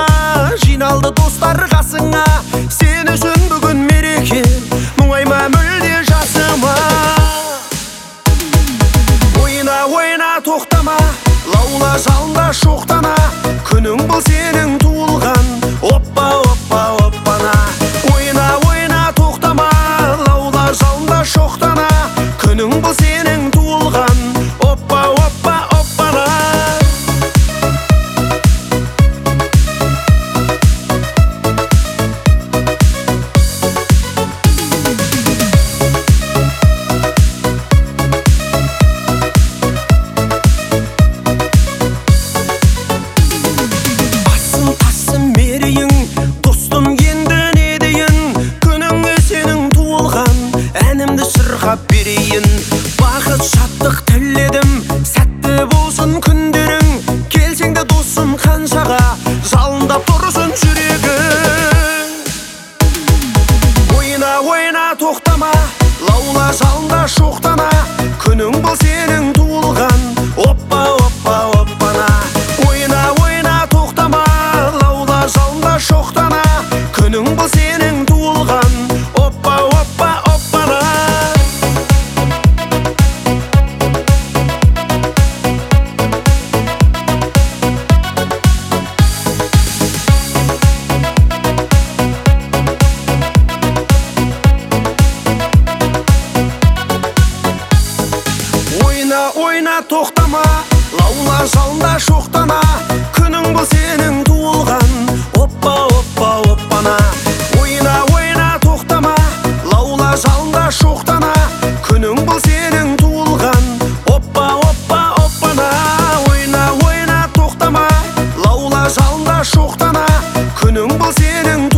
жиналды достар қасыңа, сен үшін бүгін мереке, мұңайма мүлде жасыма. Ойна, ойна, тоқтама, лаула жалында шоқтана, күнің бұл сенің туылған, оппа, оппа, оппана. Ойна, ойна, тоқтама, лаула жалында шоқтана, күнің бұл сенің туылған, оппа, оппа, оппана. Берейін бақыт шаттық тіледім, сәтті болсын күндерің, келсең де досым қаншаға жалындап тұрсын жүрегің. Ойна, ойна, тоқтама, лаула жалында шоқтана, күнің бұл сенің туылған, оппа, оппа, оппана. Ойна, ойна, тоқтама, лаула жалында шоқтана, күнің бұл сенің туылған, оппа, оппа, оппана. Ойна, тоқтама, лаула жалында шоқтана, күнің бұл сенің туылған, оппа, оппа, оппана. Ойна, ойна, тоқтама, лаула жалында шоқтана, күнің бұл сенің туылған, оппа, оппа, оппана. Ойна, ойна, тоқтама, лаула жалында шоқтана, күнің бұл сенің